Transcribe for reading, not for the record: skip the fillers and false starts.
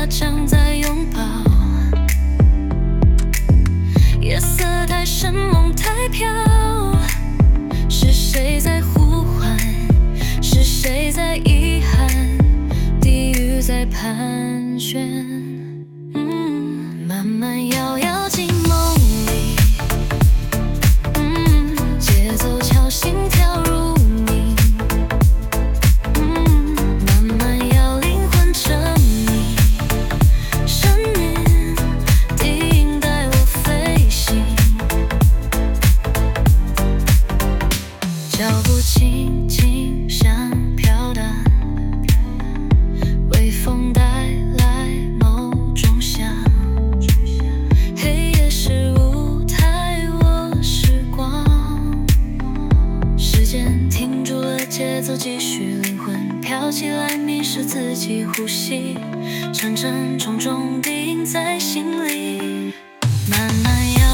将在拥抱。夜色太深，梦太飘，是谁在呼唤？是谁在遗憾？地狱在盘旋。慢慢摇摇进梦里，节奏敲心跳入迷。慢慢摇灵魂沉迷，生命低音带我飞行，脚步轻轻像飘荡，微风带来某种香。黑夜是舞台，我是光，时间停住了节奏，继续灵魂飘起来，迷失自己呼吸，沉沉重重地印在心里，慢慢摇。